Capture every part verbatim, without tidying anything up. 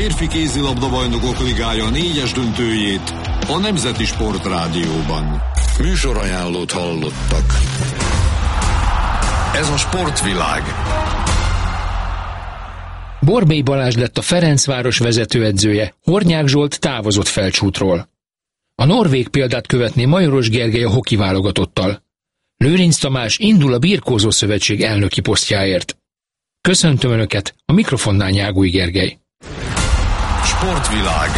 férfi kézilabda bajnokok ligája négyes döntőjét a Nemzeti Sportrádióban. Műsorajánlót hallottak. Ez a sportvilág. Borbély Balázs lett a Ferencváros vezetőedzője, Hornyák Zsolt távozott Felcsútról. A norvég példát követné Majoros Gergely a hoki válogatottal. Lőrinc Tamás indul a Birkózó Szövetség elnöki posztjáért. Köszöntöm Önöket, a mikrofonnál Nyágúj Gergely. Sportvilág.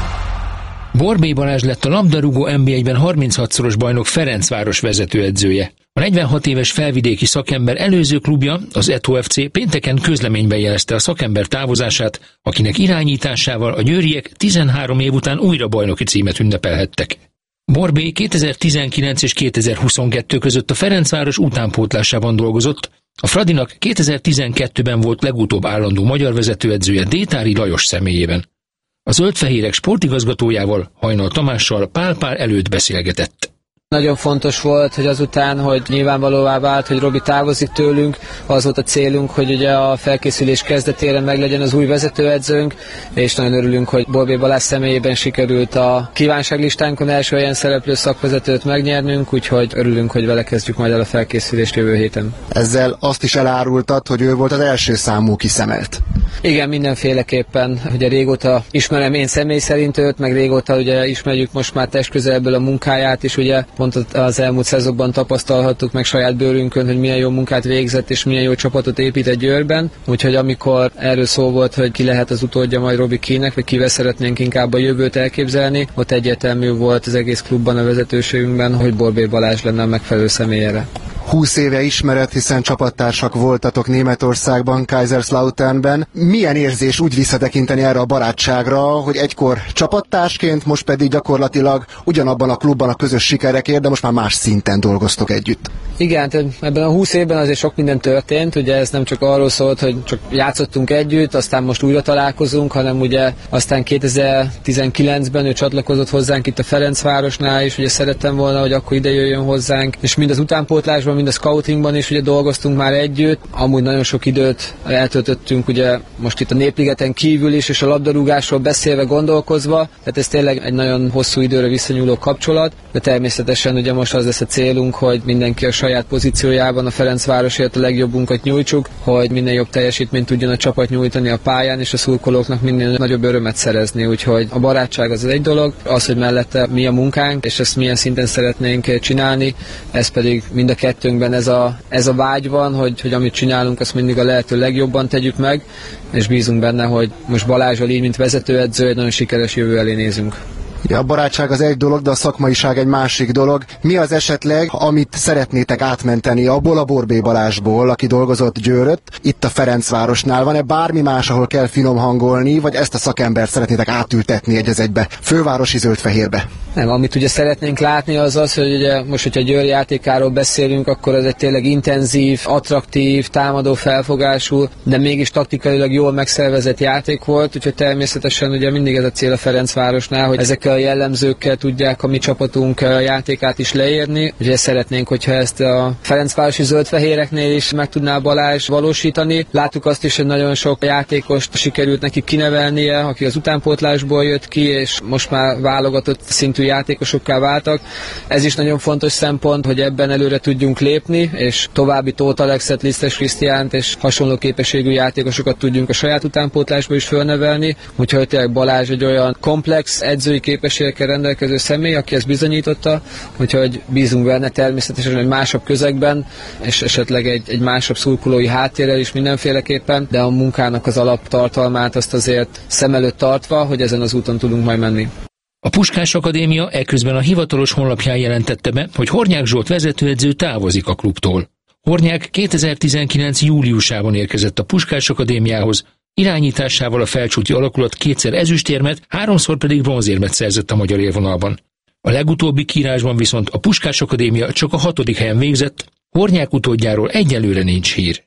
Borbély Balázs lett a labdarúgó en bé egyben harminchatszoros bajnok Ferencváros vezetőedzője. A negyvenhat éves felvidéki szakember előző klubja, az Eto ef cé pénteken közleményben jelezte a szakember távozását, akinek irányításával a győriek tizenhárom év után újra bajnoki címet ünnepelhettek. Borbély kétezer-tizenkilenc és kétezer-huszonkettő között a Ferencváros utánpótlásában dolgozott, a Fradinak kétezer-tizenkettőben volt legutóbb állandó magyar vezetőedzője Détári Lajos személyében. A zöldfehérek sportigazgatójával, Hajnal Tamással Pál Pál előtt beszélgetett. Nagyon fontos volt, hogy azután, hogy nyilvánvalóvá vált, hogy Robi távozik tőlünk, az volt a célunk, hogy ugye a felkészülés kezdetére meglegyen az új vezetőedzőnk, és nagyon örülünk, hogy Borbély Balázs személyében sikerült a kívánságlistánkon első helyen szereplő szakvezetőt megnyernünk, úgyhogy örülünk, hogy vele kezdjük majd el a felkészülést jövő héten. Ezzel azt is elárultad, hogy ő volt az első számú kiszemelt. Igen, mindenféleképpen. Ugye régóta ismerem én személy szerint őt, meg régóta ugye ismerjük most már testközelből a munkáját is, ugye pont az elmúlt szezonban tapasztalhattuk meg saját bőrünkön, hogy milyen jó munkát végzett és milyen jó csapatot épített Győrben. Úgyhogy amikor erről szó volt, hogy ki lehet az utódja majd Robi Kének, vagy kivel szeretnénk inkább a jövőt elképzelni, ott egyértelmű volt az egész klubban, a vezetőségünkben, hogy Borbély Balázs lenne a megfelelő személyére. húsz éve ismeret, hiszen csapattársak voltatok Németországban, Kaiserslauternben. Milyen érzés úgy visszatekinteni erre a barátságra, hogy egykor csapattársként, most pedig gyakorlatilag ugyanabban a klubban a közös sikerekért, de most már más szinten dolgoztok együtt? Igen, ebben a húsz évben azért sok minden történt, ugye ez nem csak arról szólt, hogy csak játszottunk együtt, aztán most újra találkozunk, hanem ugye aztán kétezer-tizenkilencben ő csatlakozott hozzánk itt a Ferencvárosnál, és ugye szerettem volna, hogy akkor ide jöjjön hozzánk, és mind az utánpótlásban, mind a scoutingban is ugye dolgoztunk már együtt. Amúgy nagyon sok időt eltöltöttünk ugye most itt a Népligeten kívül is, és a labdarúgásról beszélve, gondolkozva, tehát ez tényleg egy nagyon hosszú időre visszanyúló kapcsolat, de természetesen ugye most az lesz a célunk, hogy mindenki a saját pozíciójában a Ferencvárosért a legjobbunkat nyújtsuk, hogy minél jobb teljesítményt tudjon a csapat nyújtani a pályán, és a szurkolóknak minél nagyobb örömet szerezni, úgyhogy a barátság az egy dolog, az, hogy mellette mi a munkánk, és ezt milyen szinten szeretnénk csinálni, ez pedig mind a kettőnkben ez a, ez a vágy van, hogy, hogy amit csinálunk, azt mindig a lehető legjobban tegyük meg, és bízunk benne, hogy most Balázsral így, mint vezetőedző, egy nagyon sikeres jövő elé nézünk. Ja, a barátság az egy dolog, de a szakmaiság egy másik dolog. Mi az esetleg, amit szeretnétek átmenteni abból a Borbély Balázsból, aki dolgozott Győrött, itt a Ferencvárosnál? Van-e bármi más, ahol kell finom hangolni, vagy ezt a szakembert szeretnétek átültetni egy az egybe, fővárosi zöld-fehérbe? Nem, amit ugye szeretnénk látni az az, hogy ugye most, hogyha Győr játékáról beszélünk, akkor ez egy tényleg intenzív, attraktív, támadó felfogású, de mégis taktikailag jól megszervezett játék volt, úgyhogy természetesen ugye mindig ez a cél a Ferencvárosnál, hogy ezek a jellemzőkkel tudják a mi csapatunk játékát is leírni. Ugye szeretnénk, hogyha ezt a Ferencvárosi zöldfehéreknél is meg tudná Balázs valósítani. Láttuk azt is, hogy nagyon sok játékost sikerült neki kinevelnie, aki az utánpótlásból jött ki, és most már válogatott szintű játékosokká váltak. Ez is nagyon fontos szempont, hogy ebben előre tudjunk lépni, és további Tóth Alexet, Lisztes Krisztiánt és hasonló képességű játékosokat tudjunk a saját utánpótlásba is fölnevelni. Úgyhogy tényleg Balázs egy olyan komplex edzői képességekkel rendelkező személy, aki ezt bizonyította, úgyhogy bízunk benne természetesen egy másabb közegben, és esetleg egy, egy másabb szurkolói háttérrel is mindenféleképpen, de a munkának az alaptartalmát azt azért szem előtt tartva, hogy ezen az úton tudunk majd menni. A Puskás Akadémia eközben a hivatalos honlapján jelentette be, hogy Hornyák Zsolt vezetőedző távozik a klubtól. Hornyák kétezer-tizenkilenc júliusában érkezett a Puskás Akadémiához, irányításával a felcsúti alakulat kétszer ezüstérmet, háromszor pedig bronzérmet szerzett a magyar élvonalban. A legutóbbi kiírásban viszont a Puskás Akadémia csak a hatodik helyen végzett, Hornyák utódjáról egyelőre nincs hír.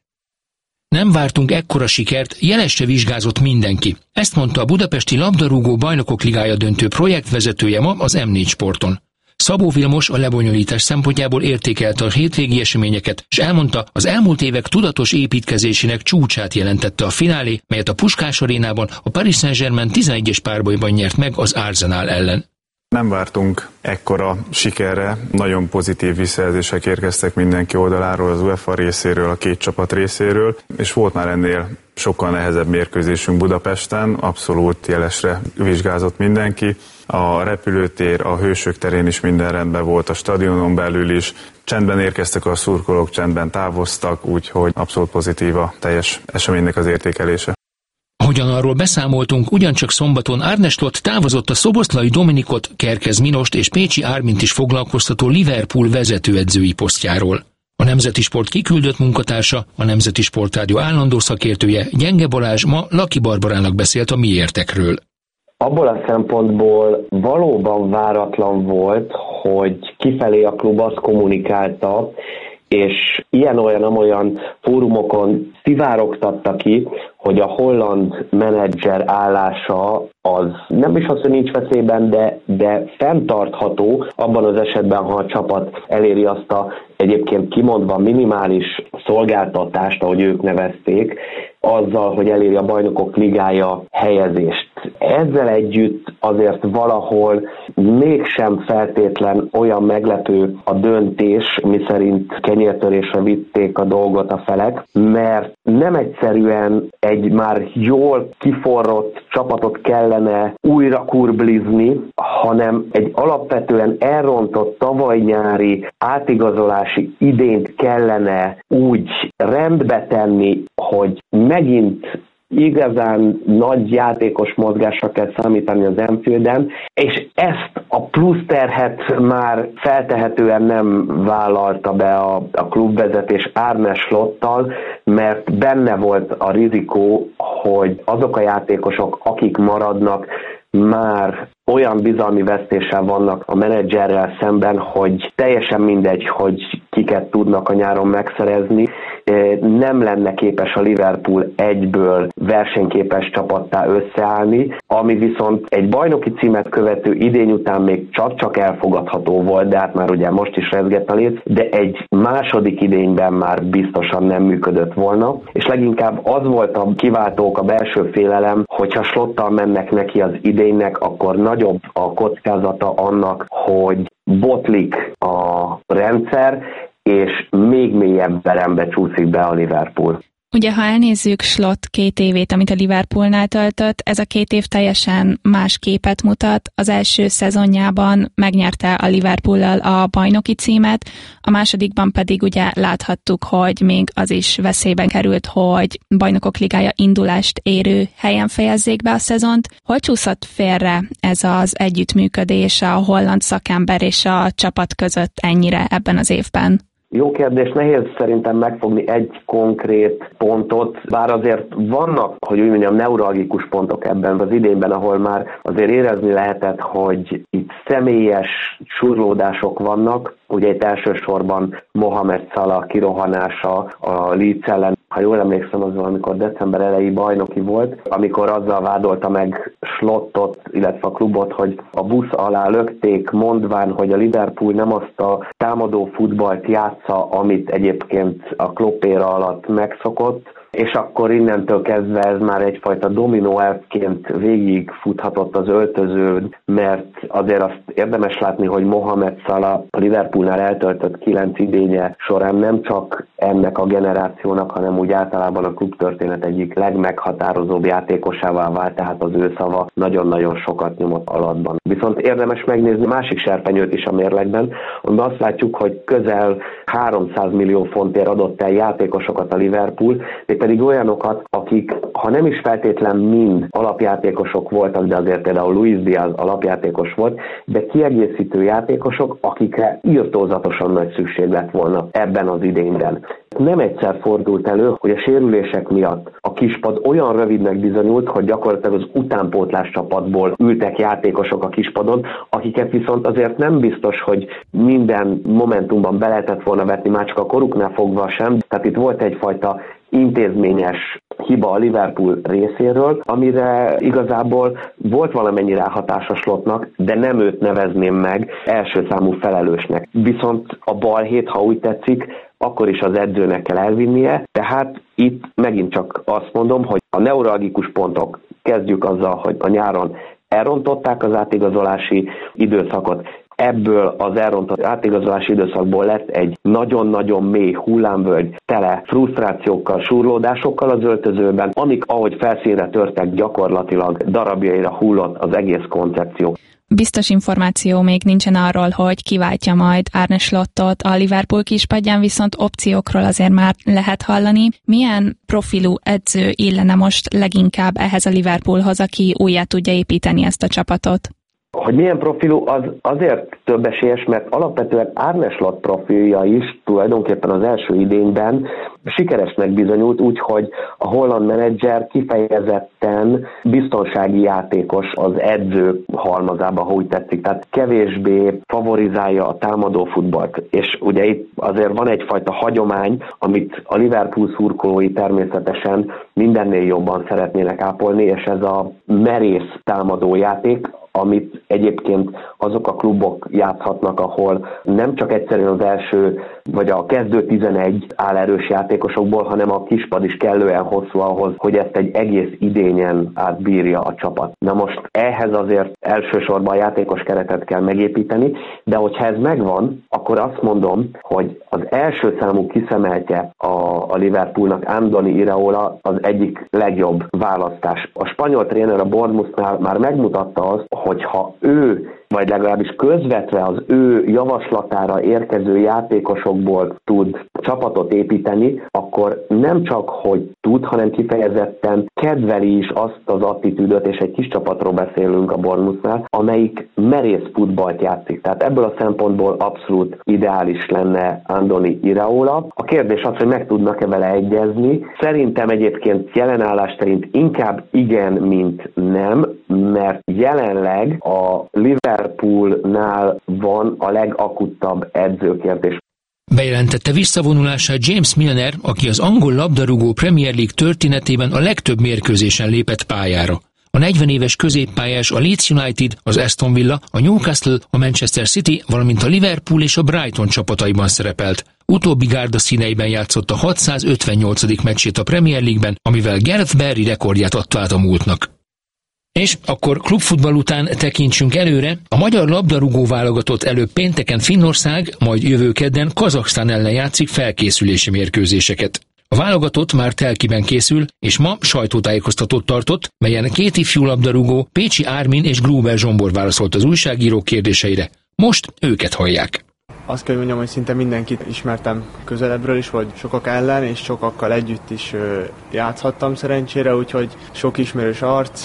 Nem vártunk ekkora sikert, jelesre vizsgázott mindenki. Ezt mondta a Budapesti Labdarúgó Bajnokok Ligája döntő projektvezetője ma az em négy Sporton. Szabó Vilmos a lebonyolítás szempontjából értékelte a hétvégi eseményeket, és elmondta, az elmúlt évek tudatos építkezésének csúcsát jelentette a finálé, melyet a Puskás arénában a Paris Saint-Germain tizenegyes párbajban nyert meg az Arsenal ellen. Nem vártunk ekkora sikerre, nagyon pozitív visszajelzések érkeztek mindenki oldaláról, az UEFA részéről, a két csapat részéről, és volt már ennél sokkal nehezebb mérkőzésünk Budapesten, abszolút jelesre vizsgázott mindenki. A repülőtér, a Hősök terén is minden rendben volt, a stadionon belül is. Csendben érkeztek a szurkolók, csendben távoztak, úgyhogy abszolút pozitív a teljes eseménynek az értékelése. Ahogyan arról beszámoltunk, ugyancsak szombaton Arne Slot távozott a szoboszlai Dominikot, Kerkez Minost és Pécsi Ármint is foglalkoztató Liverpool vezetőedzői posztjáról. A Nemzeti Sport kiküldött munkatársa, a Nemzeti Sportrádió állandó szakértője, Gyenge Balázs ma Laki Barbarának beszélt a miértekről. Abból a szempontból valóban váratlan volt, hogy kifelé a klub azt kommunikálta, és ilyen-olyan-amolyan fórumokon szivárogtatta ki, hogy a holland menedzser állása az nem is az, hogy nincs veszélyben, de, de fenntartható abban az esetben, ha a csapat eléri azt a egyébként kimondva minimális szolgáltatást, ahogy ők nevezték, azzal, hogy eléri a Bajnokok Ligája helyezést. Ezzel együtt azért valahol mégsem feltétlen olyan meglepő a döntés, miszerint kenyértörésre vitték a dolgot a felek, mert nem egyszerűen egy már jól kiforrott csapatot kellene újra kurblizni, hanem egy alapvetően elrontott tavaly nyári átigazolási idényt kellene úgy rendbe tenni, hogy megint igazán nagy játékos mozgásra kell számítani az Anfielden, és ezt a plusz terhet már feltehetően nem vállalta be a, a klubvezetés Arne Slottal, mert benne volt a rizikó, hogy azok a játékosok, akik maradnak, már olyan bizalmi vesztéssel vannak a menedzserrel szemben, hogy teljesen mindegy, hogy kiket tudnak a nyáron megszerezni. Nem lenne képes a Liverpool egyből versenyképes csapattá összeállni, ami viszont egy bajnoki címet követő idény után még csak-csak elfogadható volt, de hát már ugye most is rezgett a léc, de egy második idényben már biztosan nem működött volna, és leginkább az volt a kiváltók, a belső félelem, hogyha Slottal mennek neki az idénynek, akkor nagyobb a kockázata annak, hogy botlik a rendszer, és még mélyebb berembe csúszik be a Liverpool. Ugye, ha elnézzük Slot két évét, amit a Liverpoolnál töltött, ez a két év teljesen más képet mutat. Az első szezonjában megnyerte a Liverpoollal a bajnoki címet, a másodikban pedig ugye láthattuk, hogy még az is veszélyben került, hogy Bajnokok Ligája indulást érő helyen fejezzék be a szezont. Hol csúszott félre ez az együttműködés a holland szakember és a csapat között ennyire ebben az évben? Jó kérdés, nehéz szerintem megfogni egy konkrét pontot, bár azért vannak, hogy úgy mondjam, neuralgikus pontok ebben az idényben, ahol már azért érezni lehetett, hogy itt személyes surlódások vannak. Ugye itt elsősorban Mohamed Salah kirohanása a Leeds ellen, ha jól emlékszem, az amikor december elejé bajnoki volt, amikor azzal vádolta meg Slottot, illetve a klubot, hogy a busz alá lökték, mondván, hogy a Liverpool nem azt a támadó futballt játsza, amit egyébként a Klopp éra alatt megszokott, és akkor innentől kezdve ez már egyfajta dominó elfként végigfuthatott az öltözőn, mert azért azt érdemes látni, hogy Mohamed Salah a Liverpoolnál eltöltött kilenc idénye során nem csak ennek a generációnak, hanem úgy általában a klubtörténet egyik legmeghatározóbb játékosává vált, tehát az ő szava nagyon-nagyon sokat nyomott alatban. Viszont érdemes megnézni másik serpenyőt is a mérlegben, amiben azt látjuk, hogy közel háromszáz millió fontért adott el játékosokat a Liverpool, pedig olyanokat, akik, ha nem is feltétlen mind alapjátékosok voltak, de azért például Luis Diaz alapjátékos volt, de kiegészítő játékosok, akikre irtózatosan nagy szükség lett volna ebben az idényben. Nem egyszer fordult elő, hogy a sérülések miatt a kispad olyan rövidnek bizonyult, hogy gyakorlatilag az utánpótlás csapatból ültek játékosok a kispadon, akiket viszont azért nem biztos, hogy minden momentumban be lehetett volna vetni, már csak a koruknál fogva sem. Tehát itt volt egyfajta intézményes hiba a Liverpool részéről, amire igazából volt valamennyi ráhatás a Slotnak, de nem őt nevezném meg első számú felelősnek. Viszont a balhét, ha úgy tetszik, akkor is az edzőnek kell elvinnie, tehát itt megint csak azt mondom, hogy a neuralgikus pontok, kezdjük azzal, hogy a nyáron elrontották az átigazolási időszakot, ebből az elrontott átigazolási időszakból lett egy nagyon-nagyon mély hullámvölgy, tele frusztrációkkal, surlódásokkal az öltözőben, amik ahogy felszínre törtek, gyakorlatilag darabjaira hullott az egész koncepció. Biztos információ még nincsen arról, hogy kiváltja majd Arne Slottot a Liverpool kispadján, viszont opciókról azért már lehet hallani. Milyen profilú edző illene most leginkább ehhez a Liverpoolhoz, aki újjá tudja építeni ezt a csapatot? Hogy milyen profilú, az azért több esélyes, mert alapvetően Arne Slot profilja is tulajdonképpen az első idényben sikeresnek bizonyult, úgyhogy a holland menedzser kifejezetten biztonsági játékos az edző halmazában, ha úgy tetszik, tehát kevésbé favorizálja a támadó futballt. És ugye itt azért van egyfajta hagyomány, amit a Liverpool szurkolói természetesen mindennél jobban szeretnének ápolni, és ez a merész támadójáték, amit egyébként azok a klubok játszhatnak, ahol nem csak egyszerűen az első, vagy a kezdő tizenegy áll erős játékosokból, hanem a kispad is kellően hosszú ahhoz, hogy ezt egy egész idényen átbírja a csapat. Na most ehhez azért elsősorban játékos keretet kell megépíteni, de hogyha ez megvan, akkor azt mondom, hogy az első számú kiszemeltje a, a Liverpoolnak, Andoni Iraola az egyik legjobb választás. A spanyol tréner a Bournemouthnál már megmutatta azt, hogyha ő, vagy legalábbis közvetve az ő javaslatára érkező játékosokból tud csapatot építeni, akkor nem csak, hogy tud, hanem kifejezetten kedveli is azt az attitűdöt, és egy kis csapatról beszélünk a Bournemouthnál, amelyik merész futballt játszik. Tehát ebből a szempontból abszolút ideális lenne Andoni Iraola. A kérdés az, hogy meg tudnak-e vele egyezni. Szerintem egyébként jelenállás szerint inkább igen, mint nem, mert jelenleg a Liverpoolnál van a legakuttabb edzőkérdés. Bejelentette visszavonulását James Milner, aki az angol labdarúgó Premier League történetében a legtöbb mérkőzésen lépett pályára. A negyven éves középpályás a Leeds United, az Aston Villa, a Newcastle, a Manchester City, valamint a Liverpool és a Brighton csapataiban szerepelt. Utóbbi gárda színeiben játszott a hatszázötvennyolcadik meccsét a Premier League-ben, amivel Gareth Barry rekordját adta át a múltnak. És akkor klubfutball után tekintsünk előre. A magyar labdarúgó válogatott előbb pénteken Finnország, majd jövő kedden Kazaksztán ellen játszik felkészülési mérkőzéseket. A válogatott már Telkiben készül, és ma sajtótájékoztatót tartott, melyen két ifjú labdarúgó, Pécsi Ármin és Gruber Zsombor válaszolt az újságírók kérdéseire. Most őket hallják. Azt kell mondjam, hogy szinte mindenkit ismertem közelebbről is, vagy sokak ellen, és sokakkal együtt is játszhattam szerencsére, úgyhogy sok ismerős arc,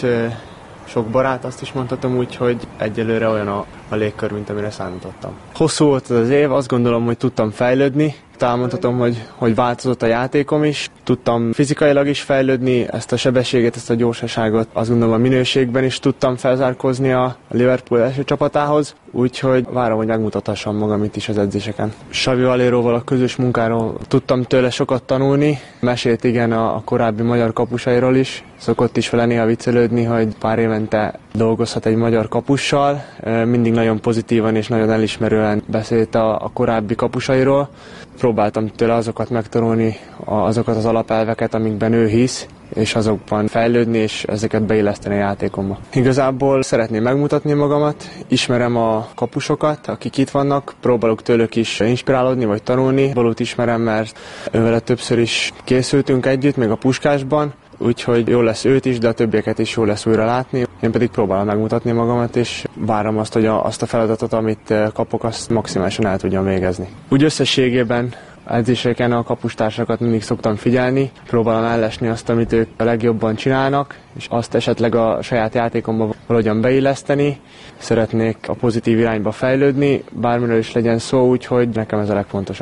sok barát, azt is mondhatom úgy, hogy egyelőre olyan a, a légkör, mint amire számítottam. Hosszú volt az év, azt gondolom, hogy tudtam fejlődni. Talán mondhatom, hogy, hogy változott a játékom is. Tudtam fizikailag is fejlődni, ezt a sebességet, ezt a gyorsaságot, azt gondolom a minőségben is tudtam felzárkózni a Liverpool első csapatához, úgyhogy várom, hogy megmutathassam magam itt is az edzéseken. Xavi Valéróval a közös munkáról tudtam tőle sokat tanulni, mesélt igen a, a korábbi magyar kapusairól is, szokott is vele néha viccelődni, hogy pár évente dolgozhat egy magyar kapussal, mindig nagyon pozitívan és nagyon elismerően beszélt a, a korábbi kapusairól. Próbáltam tőle azokat megtanulni, azokat az alapelveket, amikben ő hisz, és azokban fejlődni, és ezeket beilleszteni a játékomba. Igazából szeretném megmutatni magamat, ismerem a kapusokat, akik itt vannak, próbálok tőlük is inspirálódni, vagy tanulni. Balót ismerem, mert ővele többször is készültünk együtt, még a Puskásban, úgyhogy jó lesz őt is, de a többieket is jó lesz újra látni. Én pedig próbálom megmutatni magamat, és várom azt, hogy a, azt a feladatot, amit kapok, azt maximálisan el tudjam végezni. Úgy összességében edzéseken a kapustársakat mindig szoktam figyelni, próbálom ellesni azt, amit ők a legjobban csinálnak, és azt esetleg a saját játékomba valahogyan beilleszteni. Szeretnék a pozitív irányba fejlődni, bármiről is legyen szó, úgyhogy nekem ez a legfontosabb.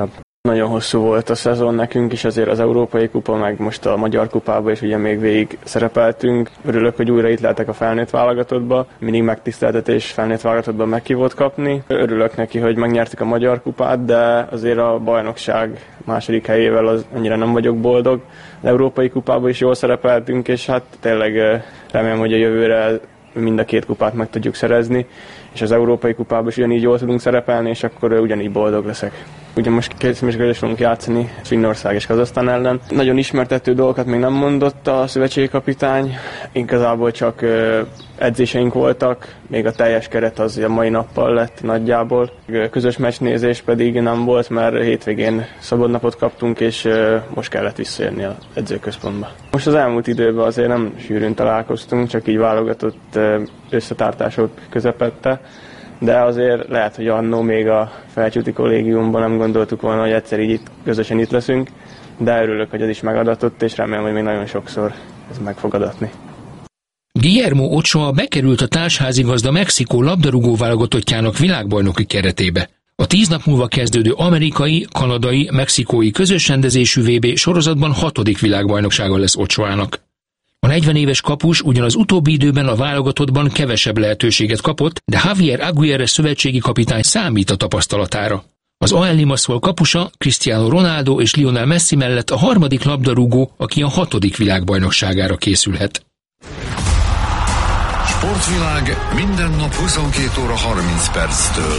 Nagyon hosszú volt a szezon nekünk is, azért az Európai Kupa, meg most a Magyar Kupában is ugye még végig szerepeltünk. Örülök, hogy újra itt lehetek a felnőtt válogatottba. Mindig megtiszteltetés felnőtt válogatottban meghívót kapni. Örülök neki, hogy megnyertük a Magyar Kupát, de azért a bajnokság második helyével az annyira nem vagyok boldog. Az Európai Kupában is jól szerepeltünk, és hát tényleg remélem, hogy a jövőre mind a két kupát meg tudjuk szerezni, és az Európai Kupában is ugyanígy jól tudunk szerepelni, és akkor ugyanígy boldog leszek. Ugye most két személyes fogunk játszani Finnország és Kazahsztán ellen. Nagyon ismertető dolgokat még nem mondott a szövetségi kapitány, igazából csak edzéseink voltak, még a teljes keret az a mai nappal lett nagyjából. Közös meccsnézés pedig nem volt, mert hétvégén szabadnapot kaptunk, és most kellett visszajönni az edzőközpontba. Most az elmúlt időben azért nem sűrűn találkoztunk, csak így válogatott összetartások közepette, de azért lehet, hogy annó még a felcsúti kollégiumban nem gondoltuk volna, hogy egyszer így itt, közösen itt leszünk, de örülök, hogy ez is megadatott, és remélem, hogy még nagyon sokszor ez meg fog adatni. Guillermo Ochoa bekerült a társházigazda Mexikó labdarúgó válogatottjának világbajnoki keretébe. A tíz nap múlva kezdődő amerikai, kanadai, mexikói közös rendezésű vé bé sorozatban hatodik világbajnoksága lesz Ochoának. A negyven éves kapus ugyanaz utóbbi időben a válogatottban kevesebb lehetőséget kapott, de Javier Aguirre szövetségi kapitány számít a tapasztalatára. Az á el Limassol kapusa Cristiano Ronaldo és Lionel Messi mellett a harmadik labdarúgó, aki a hatodik világbajnokságára készülhet. Sportvilág minden nap huszonkét óra harminc perctől.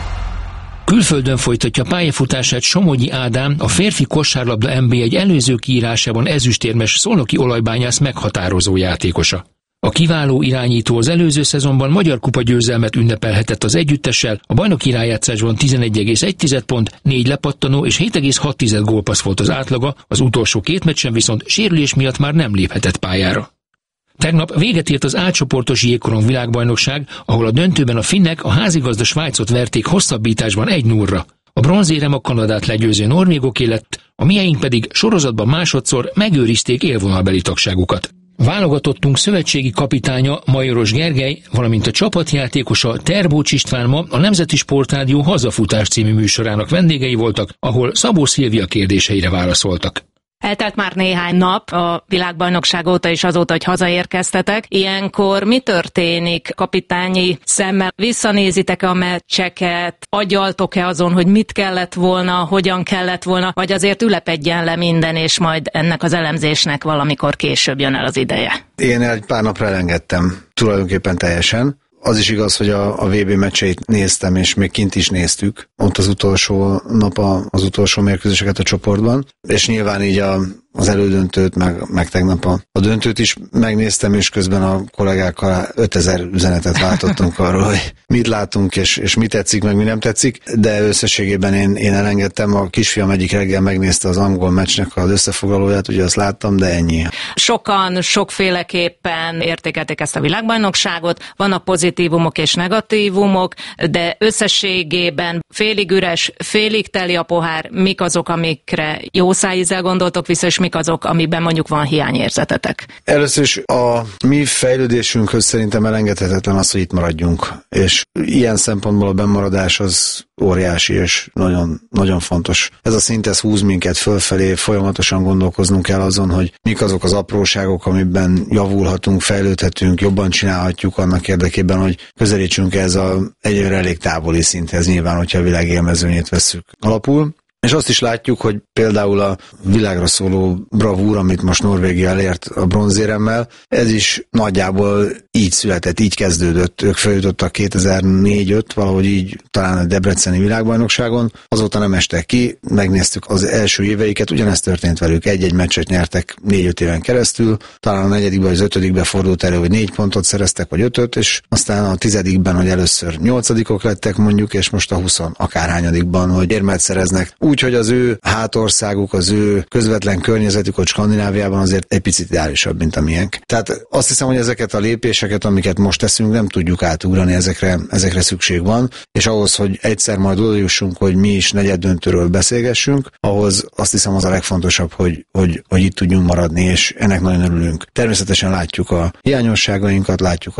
Külföldön folytatja pályafutását Somogyi Ádám, a férfi kosárlabda en bé egy előző kiírásában ezüstérmes szolnoki olajbányász meghatározó játékosa. A kiváló irányító az előző szezonban Magyar Kupa győzelmet ünnepelhetett az együttessel, a bajnoki rájátszásban tizenegy egész egy pont, négy lepattanó és hét egész hat gólpassz volt az átlaga, az utolsó két meccsen viszont sérülés miatt már nem léphetett pályára. Tegnap véget ért az átcsoportos jégkorong világbajnokság, ahol a döntőben a finnek a házigazda Svájcot verték hosszabbításban egy nullra. A bronzérem a Kanadát legyőző norvégoké lett, a miénk pedig sorozatban másodszor megőrizték élvonalbeli tagságukat. Válogatottunk szövetségi kapitánya Majoros Gergely, valamint a csapatjátékosa Terbócs István ma a Nemzeti Sportrádió Hazafutás című műsorának vendégei voltak, ahol Szabó Szilvia kérdéseire válaszoltak. Eltelt már néhány nap a világbajnokság óta és azóta, hogy hazaérkeztetek. Ilyenkor mi történik kapitányi szemmel? Visszanézitek-e a meccseket? Agyaltok-e azon, hogy mit kellett volna, hogyan kellett volna, vagy azért ülepedjen le minden, és majd ennek az elemzésnek valamikor később jön el az ideje? Én egy pár napra elengedtem, tulajdonképpen teljesen. Az is igaz, hogy a, a vé bé meccseit néztem, és még kint is néztük. Ott az utolsó nap a, az utolsó mérkőzéseket a csoportban. És nyilván így a, az elődöntőt, meg, meg tegnap a, a döntőt is megnéztem, és közben a kollégákkal ötezer üzenetet váltottunk arról, hogy mit látunk, és, és mi tetszik, meg mi nem tetszik. De összességében én, én elengedtem. A kisfiam egyik reggel megnézte az angol meccsnek az összefoglalóját, ugye azt láttam, de ennyi. Sokan sokféleképpen értékelték ezt a világbajnokságot. Vannak pozitívumok és negatívumok, de összességében félig üres, félig teli a pohár. Mik azok, amikre jó szájízzel gondoltok vissza, és mik azok, amiben mondjuk van hiányérzetetek? Először is a mi fejlődésünkhöz szerintem elengedhetetlen az, hogy itt maradjunk. És ilyen szempontból a bennmaradás az óriási és nagyon, nagyon fontos. Ez a szint, ez húz minket fölfelé, folyamatosan gondolkoznunk kell azon, hogy mik azok az apróságok, amiben javulhatunk, fejlődhetünk, jobban csinálhatjuk annak érdekében, hogy közelítsünk ez a egyre elég távoli szinthez, nyilván, hogyha a világ élmezőnyét vesszük alapul. És azt is látjuk, hogy például a világra szóló bravúr, amit most Norvégia elért a bronzéremmel, ez is nagyjából így született, így kezdődött. Ők feljutottak kétezer-négy öt, valahogy így talán a debreceni világbajnokságon, azóta nem estek ki, megnéztük az első éveiket, ugyanezt történt velük, egy-egy meccset nyertek négy-öt éven keresztül, talán a negyedikben vagy az ötödikben fordult elő, hogy négy pontot szereztek, vagy ötöt, és aztán a tizedikben, hogy először nyolcadikok lettek mondjuk, és most a huszon akárhányadikban, hogy érmet szereznek. Úgy, hogy az ő hátországuk, az ő közvetlen környezetük, ott Skandináviában azért egy picit ideálisabb, mint a miénk. Tehát azt hiszem, hogy ezeket a lépéseket, amiket most teszünk, nem tudjuk átugrani, ezekre, ezekre szükség van, és ahhoz, hogy egyszer majd oda jussunk, hogy mi is negyeddöntőről beszélgessünk, ahhoz azt hiszem az a legfontosabb, hogy, hogy, hogy itt tudjunk maradni, és ennek nagyon örülünk. Természetesen látjuk a hiányosságainkat, látjuk azt, hogy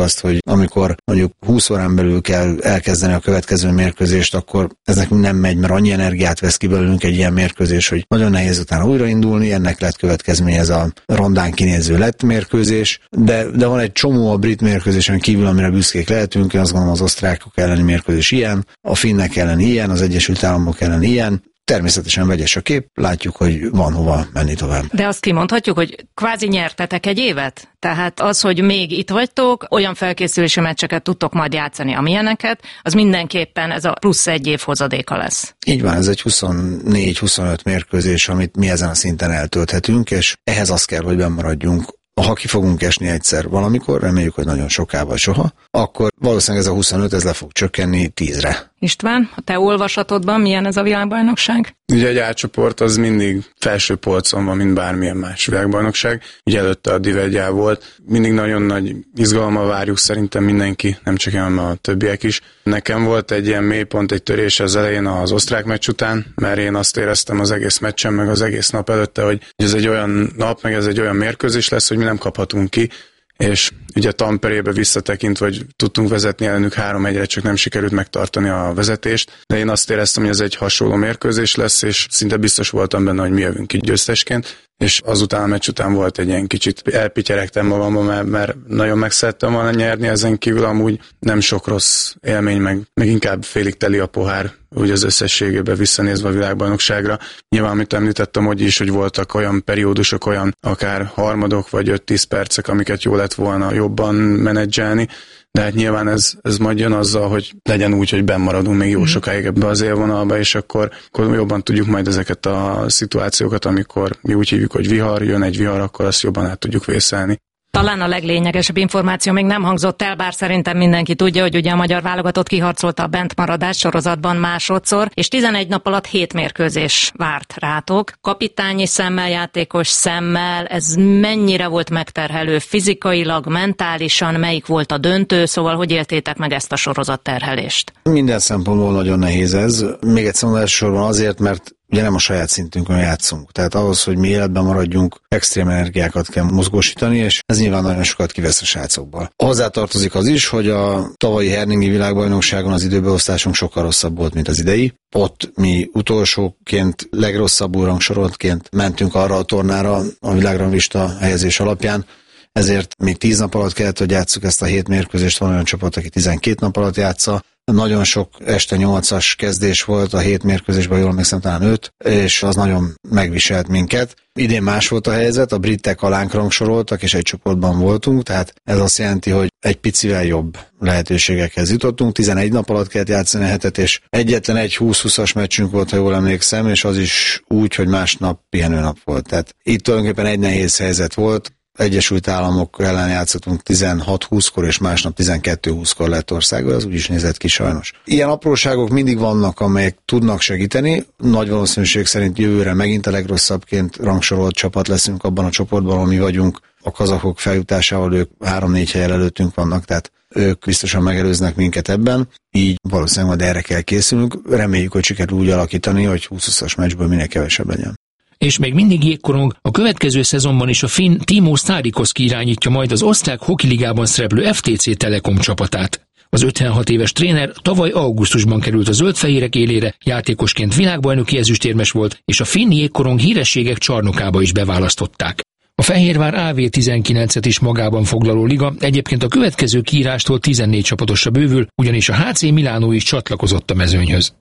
amikor mondjuk húsz órán belül kell elkezdeni a következő mérkőzést, akkor ez nekünk nem megy, mert annyi energiát vesz ki belőlünk egy ilyen mérkőzés, hogy nagyon nehéz utána újraindulni, ennek lett következménye ez a rondán kinéző lett mérkőzés, de, de van egy csomó a brit mérkőzésen kívül, amire büszkék lehetünk, én azt gondolom az osztrákok elleni mérkőzés ilyen, a finnek ellen ilyen, az Egyesült Államok ellen ilyen. Természetesen vegyes a kép, látjuk, hogy van hova menni tovább. De azt kimondhatjuk, hogy kvázi nyertetek egy évet? Tehát az, hogy még itt vagytok, olyan felkészülési meccseket tudtok majd játszani, amilyeneket, az mindenképpen ez a plusz egy év hozadéka lesz. Így van, ez egy huszonnégy-huszonöt mérkőzés, amit mi ezen a szinten eltölthetünk, és ehhez az kell, hogy bennmaradjunk. Ha ki fogunk esni egyszer valamikor, reméljük, hogy nagyon soká vagy soha, akkor valószínűleg ez a huszonöt, ez le fog csökkenni tízre. István, a te olvasatodban milyen ez a világbajnokság? Ugye egy átcsoport az mindig felső polcon van, mint bármilyen más világbajnokság. Ugye előtte a Div egy volt. Mindig nagyon nagy izgalommal várjuk szerintem mindenki, nem csak én, hanem a többiek is. Nekem volt egy ilyen mélypont, egy törés az elején az osztrák meccs után, mert én azt éreztem az egész meccsen, meg az egész nap előtte, hogy ez egy olyan nap, meg ez egy olyan mérkőzés lesz, hogy mi nem kaphatunk ki, és ugye Tamperébe visszatekintve, hogy tudtunk vezetni ellenük három egyre, csak nem sikerült megtartani a vezetést, de én azt éreztem, hogy ez egy hasonló mérkőzés lesz, és szinte biztos voltam benne, hogy mi jövünk így győztesként, és azután a meccs után volt egy ilyen kicsit elpityeregtem magamban, mert, mert nagyon meg szerettem volna nyerni, ezen kívül amúgy nem sok rossz élmény, meg, meg inkább félig teli a pohár, úgy az összességében visszanézve a világbajnokságra. Nyilván, amit említettem, hogy is, hogy voltak olyan periódusok, olyan akár harmadok vagy öt-tíz percek, amiket jó lett volna jobban menedzselni, de hát nyilván ez, ez majd jön azzal, hogy legyen úgy, hogy benn maradunk még jó sokáig ebbe az élvonalba, és akkor, akkor jobban tudjuk majd ezeket a szituációkat, amikor mi úgy hívjuk, hogy vihar, jön egy vihar, akkor azt jobban át tudjuk vészelni. Talán a leglényegesebb információ még nem hangzott el, bár szerintem mindenki tudja, hogy ugye a magyar válogatott kiharcolta a bentmaradás sorozatban másodszor, és tizenegy nap alatt hét mérkőzés várt rátok. Kapitányi szemmel, játékos szemmel, ez mennyire volt megterhelő fizikailag, mentálisan, melyik volt a döntő, szóval hogy éltétek meg ezt a sorozatterhelést? Minden szempontból nagyon nehéz ez. Még egyszer mondom, elsősorban azért, mert ugye nem a saját szintünkön játszunk. Tehát ahhoz, hogy mi életben maradjunk, extrém energiákat kell mozgósítani, és ez nyilván nagyon sokat kivesz a srácokból. Hozzátartozik az is, hogy a tavalyi herningi világbajnokságon az időbeosztásunk sokkal rosszabb volt, mint az idei. Ott mi utolsóként, legrosszabbul rangsorontként mentünk arra a tornára a világranglista helyezés alapján, ezért még tíz nap alatt kellett, hogy játsszuk ezt a hét mérkőzést, van olyan csapat, aki tizenkét nap alatt játsza. Nagyon sok este nyolcas kezdés volt a hét mérkőzésben, jól emlékszem, talán öt, és az nagyon megviselt minket. Idén más volt a helyzet, a britek alánk rangsoroltak, és egy csoportban voltunk, tehát ez azt jelenti, hogy egy picivel jobb lehetőségekhez jutottunk. tizenegy nap alatt kellett játszani a hetet, és egyetlen egy húsz-húszas meccsünk volt, ha jól emlékszem, és az is úgy, hogy másnap pihenőnap volt. Tehát itt tulajdonképpen egy nehéz helyzet volt. Egyesült Államok ellen játszottunk tizenhat húszkor, és másnap tizenkettő húszkor lett országban, az úgy is nézett ki sajnos. Ilyen apróságok mindig vannak, amelyek tudnak segíteni. Nagy valószínűség szerint jövőre megint a legrosszabbként rangsorolt csapat leszünk abban a csoportban, ahol mi vagyunk. A kazakok feljutásával ők három-négy helyen előttünk vannak, tehát ők biztosan megelőznek minket ebben. Így valószínűleg majd erre kell készülnünk. Reméljük, hogy sikerül úgy alakítani, hogy húsz-húszas meccsből minél kevesebb legyen. És még mindig jégkorong, a következő szezonban is a finn Timo Stárikoszki irányítja majd az osztrák hokiligában szereplő ef té cé Telekom csapatát. Az ötvenhat éves tréner tavaly augusztusban került a zöldfehérek élére, játékosként világbajnoki ezüstérmes volt, és a finn jégkorong hírességek csarnokába is beválasztották. A Fehérvár á vé tizenkilencet is magában foglaló liga egyébként a következő kiírástól tizennégy csapatosra bővül, ugyanis a há cé Milánó is csatlakozott a mezőnyhöz.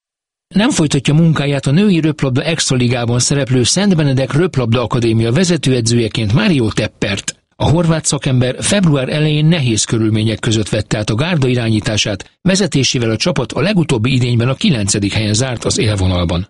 Nem folytatja munkáját a női röplabda extraligában szereplő Szent Benedek Röplabda Akadémia vezetőedzőjeként Mário Teppert. A horvát szakember február elején nehéz körülmények között vette át a gárda irányítását, vezetésével a csapat a legutóbbi idényben a kilencedik helyen zárt az élvonalban.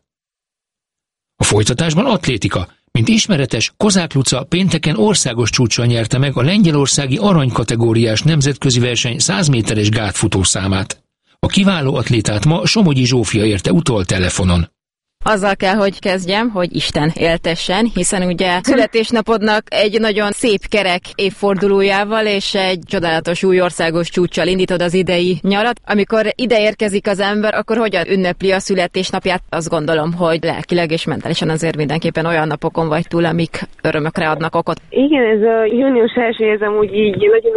A folytatásban atlétika. Mint ismeretes, Kozák Luca pénteken országos csúccsal nyerte meg a lengyelországi aranykategóriás nemzetközi verseny száz méteres gátfutószámát. A kiváló atlétát ma Somogyi Zsófia érte utol telefonon. Azzal kell, hogy kezdjem, hogy Isten éltessen, hiszen ugye születésnapodnak egy nagyon szép kerek évfordulójával és egy csodálatos új országos csúccsal indítod az idei nyarat. Amikor ide érkezik az ember, akkor hogyan ünnepli a születésnapját? Azt gondolom, hogy lelkileg és mentálisan azért mindenképpen olyan napokon vagy túl, amik örömökre adnak okot. Igen, ez a június első, ez amúgy így nagy ünneplés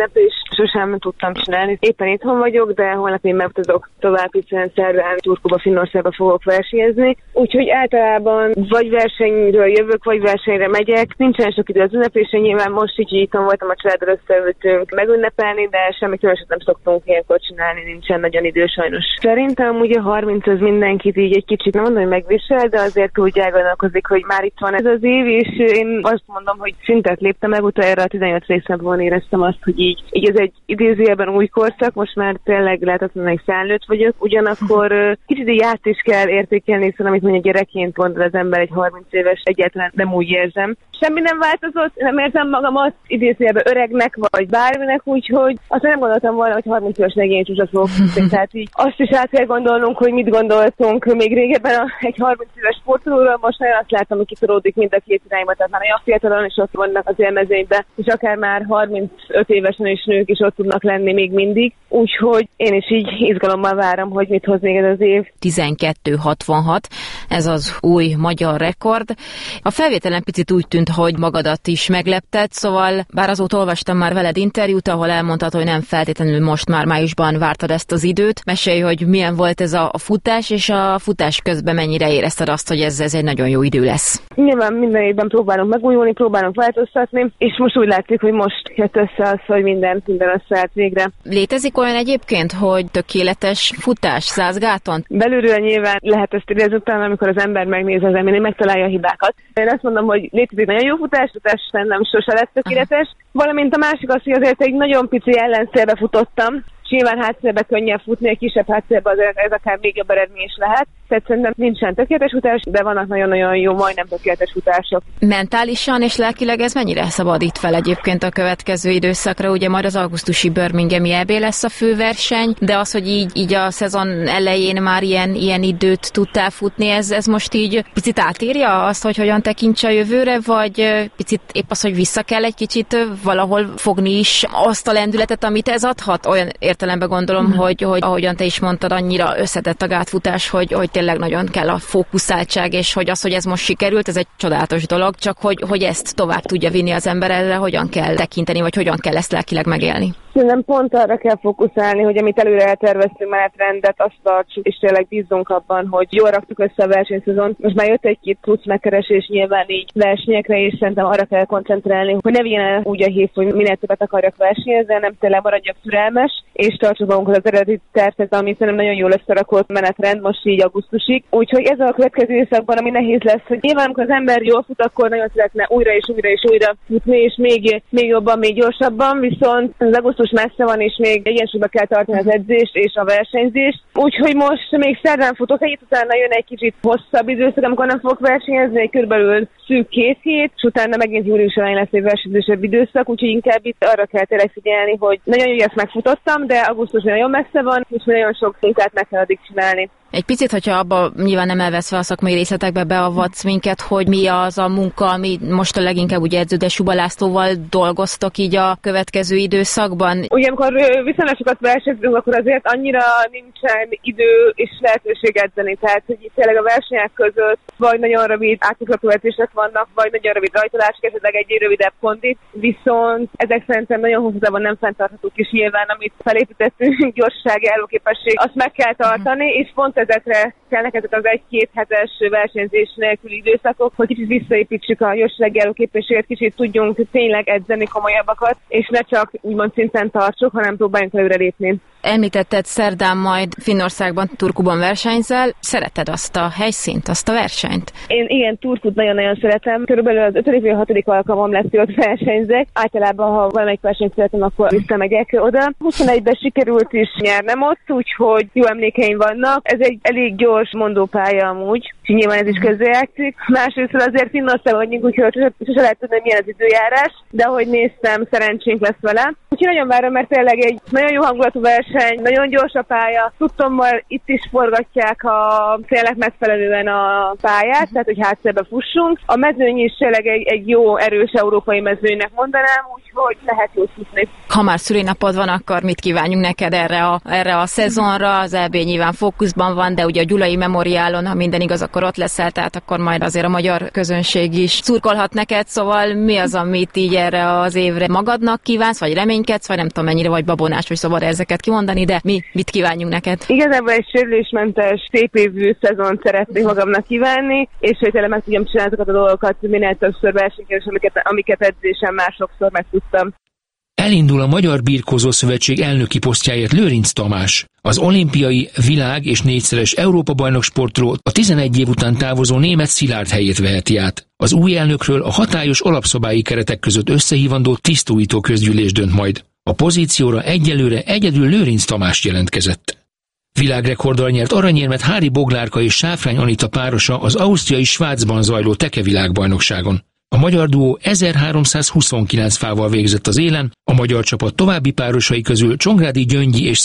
sosem tudtam csinálni. Éppen itthon vagyok, de holnap én megutazok tovább, hiszen szerdán Turkuba, Finnországba fogok versenyezni. Úgyhogy általában vagy versenyről jövök, vagy versenyre megyek. Nincsen sok idő az ünnepésre, nyilván most így itthon voltam, a családdal összeültünk megünnepelni, de semmi különöset nem szoktunk ilyenkor csinálni, nincsen nagyon idő sajnos. Szerintem ugye harminc az mindenkit így egy kicsit, nem mondom, hogy megvisel, de azért úgy elgondolkozik, hogy már itt van ez az év, és én azt mondom, hogy szintet léptem meg, utoljára a tizennyolc résznapon éreztem azt, hogy így, így ez egy idézőjelben új korszak, most már tényleg lehet azt mondani, hogy felnőtt vagyok, ugyanakkor kicsit így át is kell értékelni, hiszen amit mondja gyerekként gondol az ember egy harminc éves, egyáltalán nem úgy érzem. Semmi nem változott, nem érzem magamat idézőjelben öregnek, vagy bárminek, úgyhogy azt nem gondoltam volna, hogy harminc éves legény csúcsot fogok futni. Tehát így azt is át kell gondolnunk, hogy mit gondoltunk még régebben a, egy harminc éves sportolóról, most nagyon azt látom, hogy kitoródik mind a két irányba, tehát már olyan fiatalon is ott vannak az élmezőnyben, és akár már harmincöt évesen is nők is ott tudnak lenni még mindig, úgyhogy én is így izgalommal várom, hogy mit hoz még ez az év. tizenkettő hatvanhat, ez az új magyar rekord. A felvételen picit úgy tűnt, hogy magadat is meglepted, szóval bár azóta olvastam már veled interjút, ahol elmondtad, hogy nem feltétlenül most már májusban vártad ezt az időt. Mesélj, hogy milyen volt ez a futás, és a futás közben mennyire érezted azt, hogy ez, ez egy nagyon jó idő lesz. Nyilván minden évben próbálunk megújulni, próbálunk változtatni, és most úgy látszik, hogy most jött össze az, hogy minden, minden összeállt végre. Létezik olyan egyébként, hogy tökéletes futás százgáton? Belülről nyilván lehet ezt érezni, utána, amikor az ember megnéz az emény, megtalálja a hibákat. Én azt mondom, hogy létezik nagyon jó futás, futás nem sose lesz tökéletes. Aha. Valamint a másik az, hogy azért egy nagyon pici ellenszélbe futottam, és nyilván hátszélbe könnyebb futni, egy kisebb hátszélbe azért ez akár még jobb eredmény is lehet. Tehát szerintem nincsen tökéletes futás, de vannak nagyon-nagyon jó, majdnem tökéletes futások. Mentálisan és lelkileg ez mennyire szabadít fel egyébként a következő időszakra? Ugye majd az augusztusi Birminghami é bé lesz a főverseny, de az, hogy így, így a szezon elején már ilyen, ilyen időt tudtál futni, ez, ez most így picit átírja azt, hogy hogyan tekints a jövőre, vagy picit épp az, hogy vissza kell egy kicsit valahol fogni is azt a lendületet, amit ez adhat? Olyan értelemben gondolom, mm. hogy, hogy ahogyan te is mondtad, annyira összetett a gátfutás, hogy, hogy tényleg nagyon kell a fókuszáltság, és hogy az, hogy ez most sikerült, ez egy csodálatos dolog, csak hogy, hogy ezt tovább tudja vinni az ember, erre hogyan kell tekinteni, vagy hogyan kell ezt lelkileg megélni. Nem pont arra kell fókuszálni, hogy amit előre elterveztünk menetrendet, azt tartsuk, és tényleg bízzunk abban, hogy jól raktuk össze a versenyszezont. Most már jött egy-két plusz megkeresés nyilván így versenyekre, és szerintem arra kell koncentrálni, hogy ne vigyen el úgy a hív, hogy minél többet akarjak versenyezni, hanem tényleg maradjak türelmes, és tartsuk magunkat az eredeti tervet, ami szerintem nagyon jól összerakott menetrend most így augusztusig. Úgyhogy ez a következő időszakban, ami nehéz lesz, hogy nyilván, amikor az ember jól fut, akkor nagyon szeretne újra és újra és újra futni, és még, még jobban, még gyorsabban, viszont az augusztus messze van, és még egyensúlyba kell tartani az edzést és a versenyzést. Úgyhogy most még szerdán futok egyet, utána jön egy kicsit hosszabb időszak, amikor nem fogok versenyezni, körülbelül szűk két hét, és utána megint július elején lesz egy versenyzősebb időszak, úgyhogy inkább itt arra kell tényleg figyelni, hogy nagyon jó, hogy ezt megfutottam, de augusztusban nagyon messze van, és nagyon sok munkát meg kell addig csinálni. Egy picit, hogyha abba nyilván nem elveszve a szakmai részletekbe beavatsz minket, hogy mi az a munka, ami most a leginkább ugye edző, de Suba Lászlóval dolgoztok így a következő időszakban? Ugye, amikor viszonylag sokat versenyzünk, akkor azért annyira nincsen idő és lehetőség edzeni. Tehát, hogy itt tényleg a versenyek között vagy nagyon rövid átlakövetések vannak, vagy nagyon rövid rajtolások, esetleg egy rövidebb kondit, viszont ezek szerintem nagyon hosszú távon nem fenntarthatók, és nyilván, amit felépítettünk, gyorsasági állóképesség, azt meg kell tartani, és pont ezekre kellnek ezek az egy-két hetes versenyzés nélküli időszakok, hogy kicsit visszaépítsük a gyorsasági állóképességet, kicsit tudjunk tényleg edzeni komolyabbakat, és ne csak úgymond szinten tartsuk, hanem próbáljunk előrelépni. Említetted, szerdán majd Finnországban, Turkuban versenyzel. Szereted azt a helyszínt, azt a versenyt? Én igen, Turkut nagyon-nagyon szeretem. Körülbelül az ötödik vagy hatodik alkalmam lesz, hogy ott versenyzek. Általában, ha valamelyik versenyt szeretem, akkor visszamegyek oda. huszonegyben sikerült is nyernem ott, úgyhogy jó emlékeim vannak. Ez egy elég gyors mondópálya amúgy, úgyhogy nyilván ez is közrejátszik. Másrészt azért Finnországban vagyunk, úgyhogy sose lehet tudni, milyen az időjárás, de ahogy néztem, szerencsénk lesz vele. Úgyhogy nagyon várom, mert tényleg egy nagyon jó hangulatú verseny, nagyon gyors a pálya. Tudtommal itt is forgatják a tényleg megfelelően a pályát, tehát hogy hátszélbe fussunk. A mezőny is tényleg egy, egy jó, erős európai mezőnynek mondanám, úgyhogy lehet jól futni. Ha már szülinapod van, akkor mit kívánjunk neked erre a, erre a szezonra? Az é bé nyilván fókuszban van, de ugye a Gyulai Memoriálon, ha minden igaz, akkor ott leszel, tehát akkor majd azért a magyar közönség is szurkolhat neked, szóval mi az, amit így erre az évre magadnak kívánsz, vagy reménykedsz reménykedsz, vagy nem tudom mennyire vagy babonás, hogy szabad ezeket kimondani, de mi mit kívánjunk neked? Igazából egy sérülésmentes, szép évű szezont szeretnék magamnak kívánni, és hogy tényleg meg tudjam csinálni azokat a dolgokat minél többször versenyként, amiket, amiket edzésen már sokszor megtudtam. Elindul a Magyar Birkózó Szövetség elnöki posztjáért Lőrinc Tamás. Az olimpiai, világ és négyszeres Európa-bajnok sportról a tizenegy év után távozó német Szilárd helyét veheti át. Az új elnökről a hatályos alapszabályi keretek között összehívandó tisztújító közgyűlés dönt majd. A pozícióra egyelőre egyedül Lőrinc Tamás jelentkezett. Világrekorddal nyert aranyérmet Hári Boglárka és Sáfrány Anita párosa az ausztriai Svájcban zajló teke világbajnokságon. A magyar duó ezerháromszázhuszonkilenc fával végzett az élen, a magyar csapat további párosai közül Csongrádi Gyöngyi és